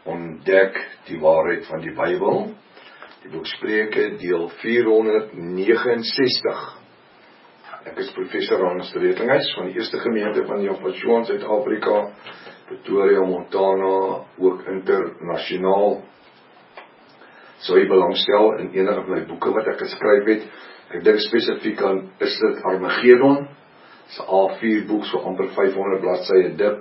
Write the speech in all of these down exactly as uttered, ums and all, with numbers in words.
ontdek die waarheid van die Bybel. Die boek Spreuke, deel vierhonderdnegenensestig. Ek is professor Hans de Wetlinghuis van die eerste gemeente van Javashua in Suid-Afrika, Pretoria, Montana, ook internasionaal. Sou jy belangstel in enige van my boeke wat ek geskryf het. Ek dink spesifiek aan, is dit Armageddon, is 'n A vier boek, so amper vyfhonderd bladsye dik.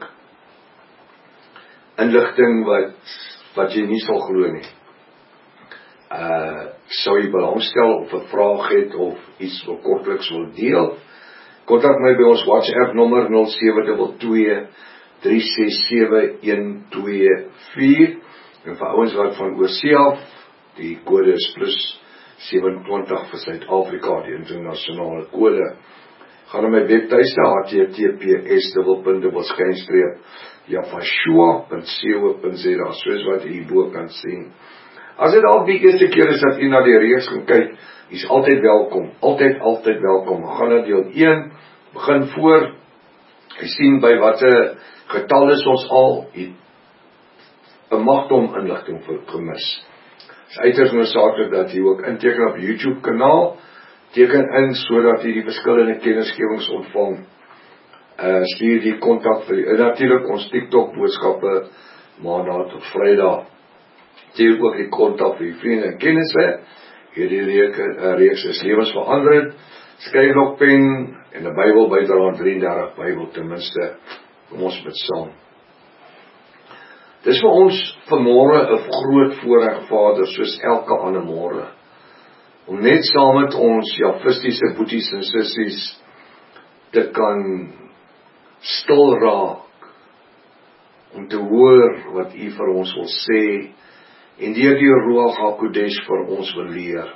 Inligting wat, wat jy nie sal glo nie. Uh, sou jy belangstel of 'n vraag het of iets wat kortliks wil deel, kontak my by ons WhatsApp nommer nul sewe twee twee, drie ses sewe, een twee vier, en vir ouens wat van oorsee af, die kode is plus sewe twintig vir Suid-Afrika, die internasionale kode. Gaan na my webtuiste h t t p s dubbel dubbel skynstreep javashua punt co punt z a, soos wat jy hierbo kan sien. As dit al die eerste keer is dat jy na die reeks gaan kyk, jy is altyd welkom, altyd, altyd welkom. Gaan na deel een, begin voor, jy sien by wat 'n getal is ons al, jy 'n magdom inligting gemis. Het is uiters noodsaaklik dat jy ook inteken op YouTube kanaal, teken in, sodat jy die verskillende kennisgewings ontvang. Uh, stuur die kontak vir die, en natuurlijk ons TikTok boodskappe, maandag tot vrydag. Stuur ook die kontak vir die vriende en kennisse. Hierdie reeks, uh, reeks is lewensveranderend, skryfblokpen en 'n Bybel bydrae drieëndertig Bybel ten minste. Kom ons bid saam. Dis vir ons vanmôre 'n groot voorreg, Vader, soos elke ander môre, om net saam met ons javistiese boeties en sissies te kan stil raak, om te hoor wat U vir ons wil sê, en deur die Ruach HaKodesh vir ons wil leer.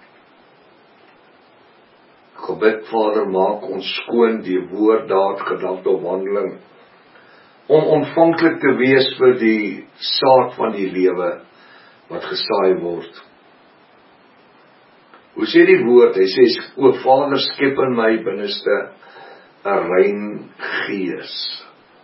Gebid, Vader, maak ons skoon die woord, daad, gedagte of handeling, om ontvanklik te wees vir die saad van die lewe wat gesaai word. Hoe sê die woord? Hy sê, o Vader, skep in my binneste 'n rein gees.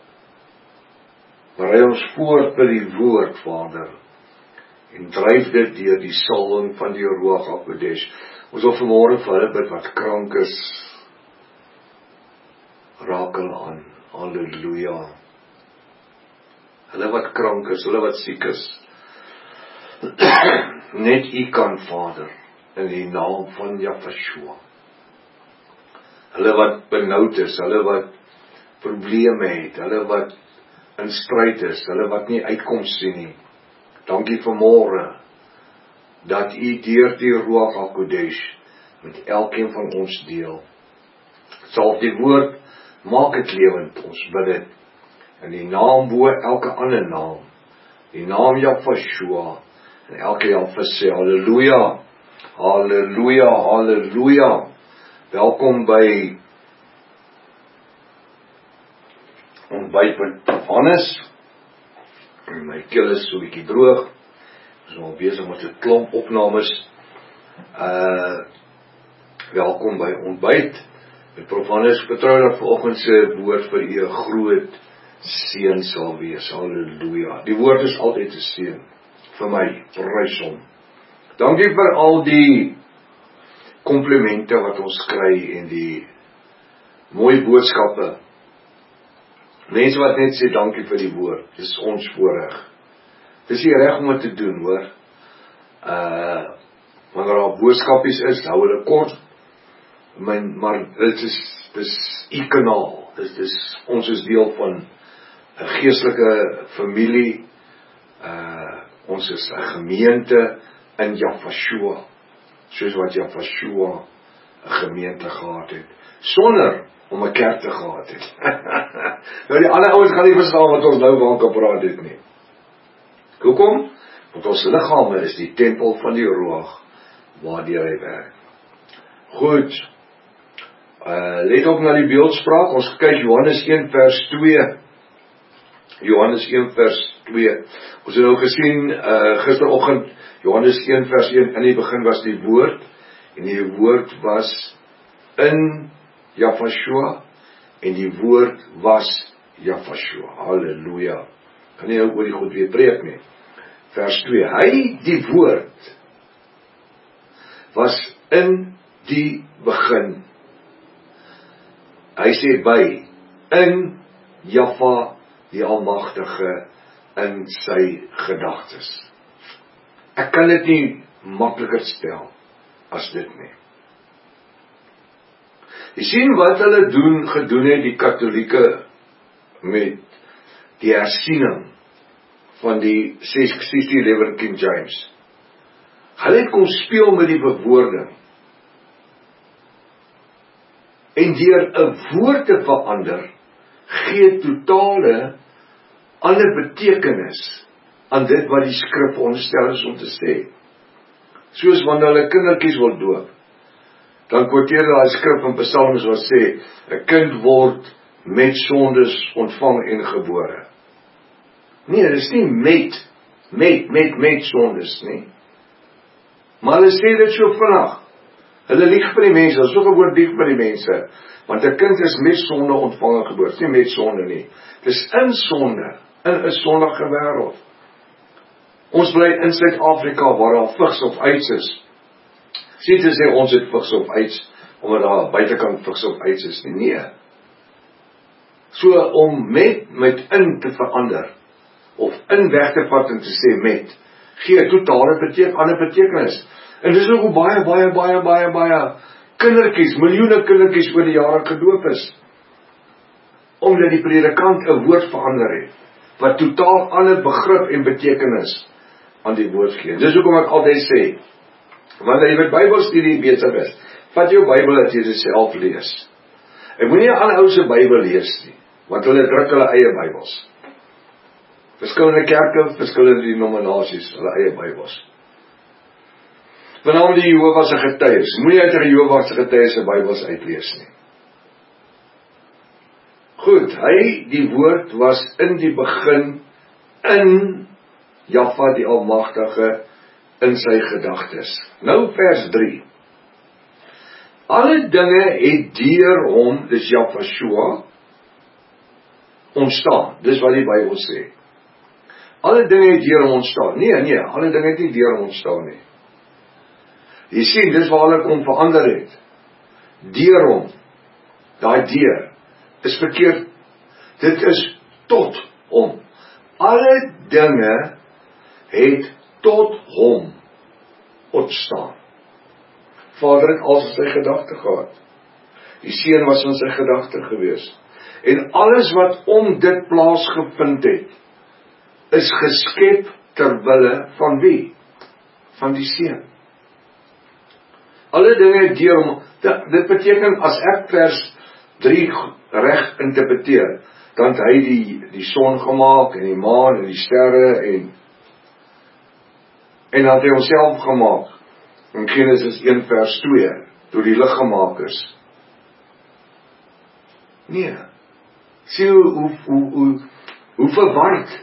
Berei ons voor by die woord, Vader, en dryf dit deur die salwing van die Ruach HaKodesh. Ons wil vanmôre vir hulle bid wat krank is, raak hulle aan. Halleluja. Hulle wat krank is, hulle wat siek is. Net U kan, Vader, in die naam van Javashua. Hulle wat benoud is, hulle wat probleme het, hulle wat in stryd is, hulle wat nie uitkoms sien nie. Dankie vanmôre dat U deur die Ruach HaKodesh met elkeen van ons deel. Salf die woord, maak dit lewend, ons bid dit in die naam bo elke ander naam, die naam Javashua, en elke Javis sê halleluja, halleluja, halleluja. Welkom by ontbyt met Hannes. My keel is so 'n bietjie droog. Ons is al besig met 'n klomp opnames. Uh, welkom by ontbyt met Prof Hannes. Vertrou dat vanoggend se woord vir u 'n groot seën sal wees. Halleluja. Die woord is altyd 'n seën vir my. Prys hom. Dankie vir al die komplimente wat ons kry en die mooi boodskappe. Mense wat net sê dankie vir die woord. Dis ons voorreg. Dis nie reg om dit te doen, hoor. Uh, wanneer daar boodskapies is, hou hulle kort. My, maar dit is, dis u kanaal. Dis, dis, ons is deel van 'n geestelike familie. Uh, ons is 'n gemeente in Javashua, soos wat Javashua 'n gemeente gehad het, sonder om 'n kerk te gehad het. Nou die ander ouens gaan nie verstaan wat ons nou van kan praat het nie. Hoekom? Want ons liggame is die tempel van die Ruach, waardeur hy werk. Goed, uh, let op na die beeldspraak, ons kyk Johannes een vers twee, Johannes een vers twee, ons het nou gesien, uh, gisteroggend, Johannes een vers een, in die begin was die woord, en die woord was in Javashua, en die woord was Javashua. Halleluja. Kan nie oor die goed weer preek nie. vers twee. Hy, die woord, was in die begin. Hy sê by, in Jahwe die Almagtige, in sy gedagtes. Ek kan dit nie makliker stel as dit nie. Jy sien wat hulle doen, gedoen het die Katholieke met die hersiening van die sesde eleven King James. Hulle het kom speel met die bewoording. En deur 'n woord te verander, gee totale ander betekenis aan dit wat die skrif veronderstel is om te sê. Soos wanneer hulle kindertjies wil doop, dan quoteer hulle die skrif in Psalms wat sê, 'n kind word met sondes ontvang en gebore. Nee, dit is nie met, met, met, met sondes nie. Maar hulle sê dit so vinnig. Hulle lieg vir die mense, hulle is so gewoond lieg vir die mense, want 'n kind is met sonde ontvang en gebore, nie met sonde nie. Dit is in sonde, in 'n sondige wêreld. Ons bly in Suid-Afrika waar daar vigs of uits is. Sê te sê ons het vigs of uits, omdat daar buitekant vigs of uits is nie. Nee. So om met, met in te verander, of in weg te vat en te sê met, gee totale beteken, ander betekenis. En dis ook hoe baie, baie, baie, baie, baie kindertjies, miljoene kindertjies oor die jare gedoop is. Omdat die predikant 'n woord verander het, wat totaal ander begrip en betekenis aan die woord gee. Dis hoekom ek altyd sê, wanneer jy met Bybelstudie besig is, vat jou Bybel dat jy dit self lees. Ek moenie 'n ander ou se Bybel lees nie, want hulle druk hulle eie Bybels. Verskillende kerke, verskillende denominasies, hulle eie Bybels. Veral die Jehovah se getuies, moenie uit die Jehovah se getuies se Bybels uitlees nie. Goed, hy, die woord, was in die begin, in Jahwe die Almagtige, in sy gedagtes. Nou vers drie. Alle dinge het deur hom, dis Jahwe, ontstaan. Dis wat die Bybel sê. Alle dinge het deur hom ontstaan. Nee, nee, alle dinge het nie deur hom ontstaan nie. Jy sien, dis waar hulle kom verander het. Deur hom, daai deur, is verkeerd. Dit is tot hom. Alle dinge het tot hom ontstaan. Vader het al sy gedagte gehad. Die Seun was in sy gedagte gewees. En alles wat om dit plaasgevind het, is geskep ter wille van wie? Van die Seun. Alle dinge deur hom, dit beteken as ek vers drie reg interpreteer, dan het hy die, die son gemaak, en die maan, en die sterre, en en dan het hy homself gemaak, in Genesis een vers twee, toe die lig gemaak is. Nee, sê hoe, hoe, hoe, hoe, hoe verward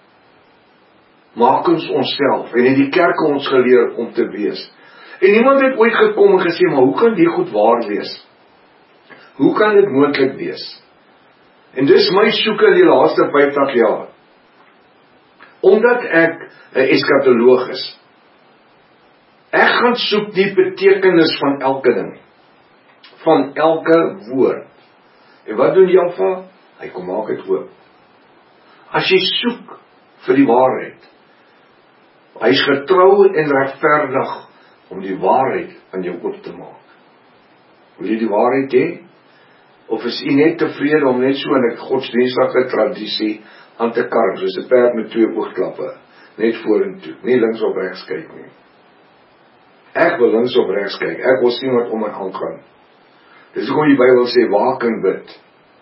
maak ons onsself, en het die kerke ons geleer om te wees. En niemand het ooit gekom en gesê, maar hoe kan die goed waar wees? Hoe kan dit moontlik wees? En dis my soeke in die laaste vyftig jaar. Omdat ek 'n eskatoloog is. Ek gaan soek die betekenis van elke ding. Van elke woord. En wat doen Jahwe? Hy kom maak dit oop. As jy soek vir die waarheid, hy is getrou en regverdig om die waarheid aan jou oop te maak. Wil jy die waarheid hê? Of is jy net tevrede om net so in 'n godsdienstige tradisie aan te karp, soos 'n perd met twee oogklappe, net vorentoe, nie links of regs kyk nie. Ek wil links of regs kyk, ek wil sien wat om en aangaan. Dis hoekom die Bybel sê, waak en bid.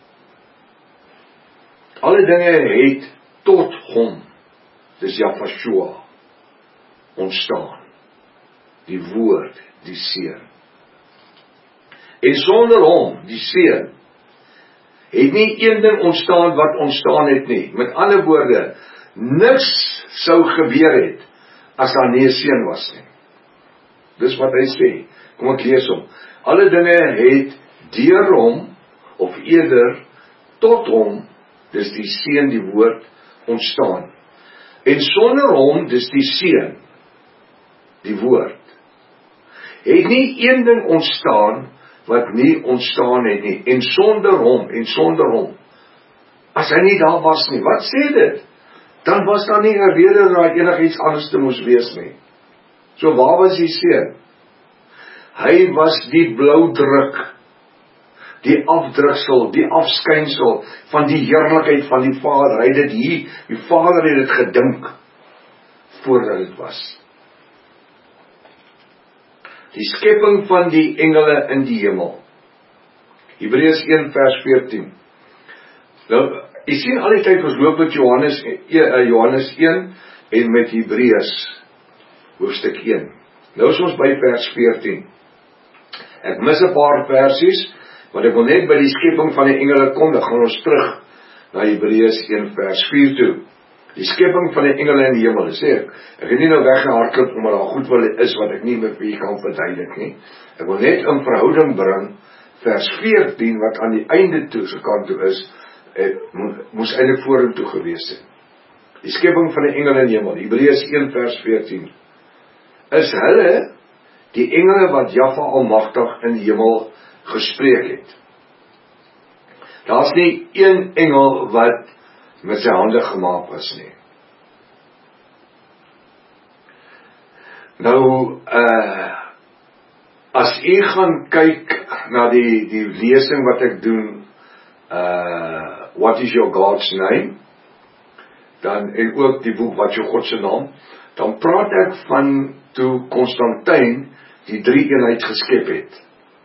Alle dinge het tot hom, dis Jahwe, ontstaan. Die woord, die Seun. En sonder hom, die Seun, het nie een ding ontstaan wat ontstaan het nie. Met ander woorde, niks sou gebeur het, as daar nie 'n Seun was nie. Dis wat hy sê. Kom ek lees hom. Alle dinge het deur hom, of eerder, tot hom, dis die Seun, die woord, ontstaan. En sonder hom, dis die Seun, die woord, het nie een ding ontstaan, wat nie ontstaan het nie, en sonder hom, en sonder hom, as hy nie daar was nie, wat sê dit? Dan was daar nie 'n rede dat enig iets anders te moes wees nie. So waar was die Seun? Hy was die blauwdruk, die afdruksel, die afskynsel van die heerlikheid van die Vader. Hy het dit hier, die Vader het dit gedink voordat dit was. Die skepping van die engele in die hemel. Hebreërs een vers veertien. Nou, jy sien al die tyd ons loop met Johannes, Johannes een en met Hebreërs hoofstuk een. Nou is ons by vers veertien. Ek mis 'n paar versies, want ek wil net by die skepping van die engele kom, dan gaan ons terug na Hebreërs een vers vier toe. Die skepping van die engele in die hemel, sê ek, ek het nie nou weggehardloop omdat daar goed wil is wat ek nie met wie kan verduidelik nie. Ek wil net in verhouding bring, vers veertien, wat aan die einde toe se kant toe is, eh, moes eintlik vorentoe gewees het. Die skepping van die engele in die hemel, Hebreërs een vers veertien, is hulle die engele wat Jahwe Almagtig in die hemel gespreek het. Daar's nie een engel wat met sy hande gemaak was nie. Nou, uh, as u gaan kyk na die, die lesing wat ek doen, uh, What is your God's name? Dan, en ook die boek Wat is jou God se naam, dan praat ek van toe Konstantijn die drie eenheid geskep het.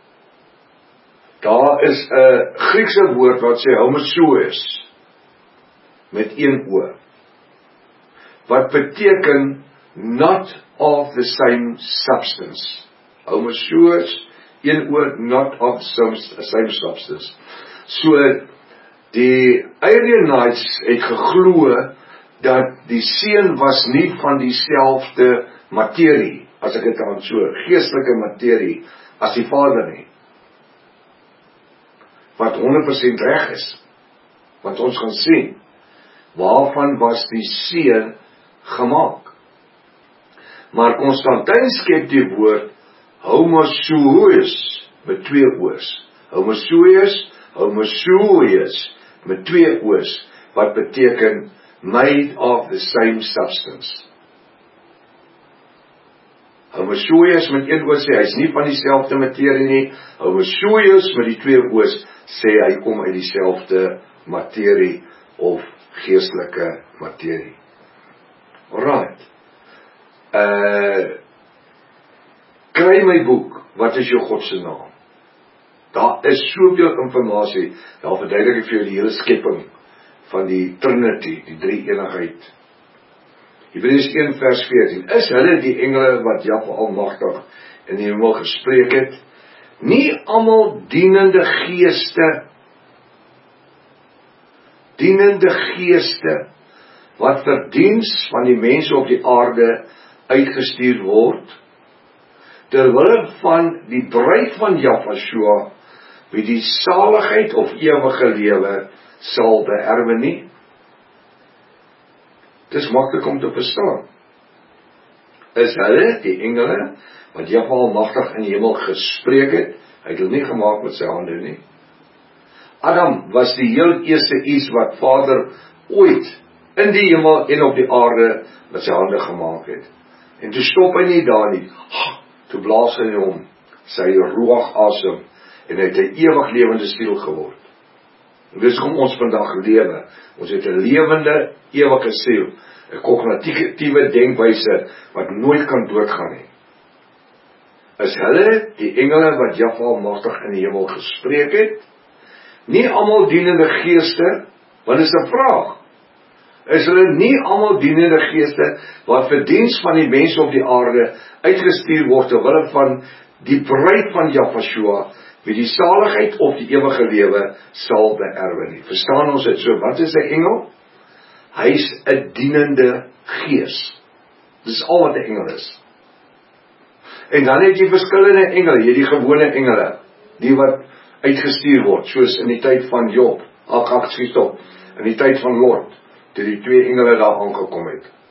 Daar is 'n Griekse woord wat sê homoousios, met een oor, wat beteken not of the same substance. Homoousios, een oor, not of the same substance. So, die Arianites het geglo dat die Seun was nie van dieselfde materie, as ek dit aan so, geestelike materie, as die Vader nie. Wat honderd persent reg is. Want ons gaan sien, waarvan was die Seun gemaak? Maar Konstantijn skep die woord homoousios met twee o's. Homoousios, homoousios met twee o's, wat beteken made of the same substance. Homoousios met een oor sê, hy is nie van dieselfde materie nie. Homoousios met die twee o's sê, hy kom uit dieselfde materie of geestelike materie. Alright. Uh, kry my boek, Wat is jou God se naam? Daar is soveel informasie, daar verduidelik ek vir jou die hele skepping van die Trinity, die drie eenigheid. Hebreërs een vers veertien, is hulle die engele wat Jahwe Almagtig in die hemel gespreek het, nie almal dienende geeste, dienende geeste, wat vir diens van die mense op die aarde uitgestuur word, terwille van die bruid van Jahwe, wie die saligheid of ewige lewe sal beerwe nie. Dit is maklik om te verstaan. Is hulle, die engele, wat Jahwe Almagtig in die hemel gespreek het, hy het hulle nie gemaak met sy hande nie. Adam was die heel eerste iets wat Vader ooit in die hemel en op die aarde met sy hande gemaak het. En toe stop hy nie daar nie, toe blaas hy hom sy ruach asem, en hy het 'n ewig lewende siel geword. En dis hoe ons vandag lewe. Ons het 'n lewende, ewige siel, 'n kognitiewe denkwyse wat nooit kan doodgaan nie. Is hulle die engele wat Jahwe Almagtig in die hemel gespreek het? Nie almal dienende geeste, want is 'n vraag. Is hulle nie almal dienende geeste wat vir diens van die mense op die aarde uitgestuur word terwille van die bruid van Jahwe, wie die saligheid of die ewige lewe sal beerwe nie. Verstaan ons dit so? Wat is 'n engel? Hy is 'n dienende gees. Dis al wat 'n engel is. En dan het jy verskillende engele, jy die gewone engele, die wat uitgestuur word, soos in die tyd van Job, ag ag skiet op, in die tyd van Lot, toe die twee engele daar aangekom het.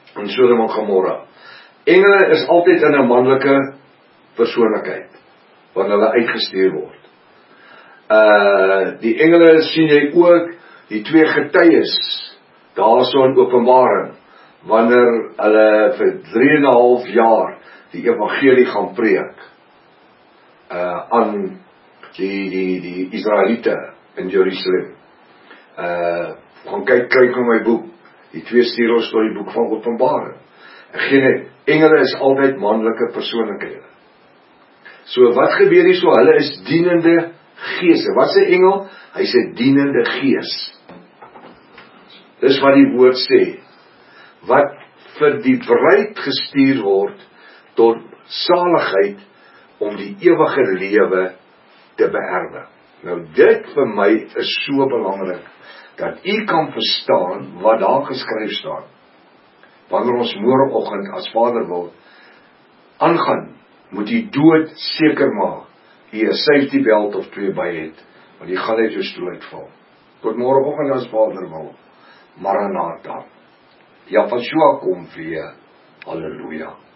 in Sodom en Gomorra. Engele is altyd in 'n manlike persoonlikheid, wanneer hulle uitgestuur word. Uh, die engele sien jy ook, die twee getuies, daarso in Openbaring, wanneer hulle vir drie en 'n half jaar die evangelie gaan preek, uh, aan die, die, die Israeliete in Jerusalem. Uh, gaan kyk, kyk in my boek, die twee stierels door die boek van Openbaring. Ek gee net, engele is altyd manlike persoonlikhede. So wat gebeur hier so? Hulle is dienende geeste. Wat sê engel? Hy sê dienende gees. Dis wat die woord sê. Wat vir die bruid gestuur word tot saligheid om die ewige lewe te beerwe. Nou dit vir my is so belangrik, dat u kan verstaan wat daar geskryf staan. Wanneer ons môreoggend as Vader wil aangaan, moet u dood seker maak, u 'n safety belt of twee by het, want u gaan net so stroot val. Tot môreoggend as Vader wil. Maranatha. Ja, Yeshua kom weer. Halleluja.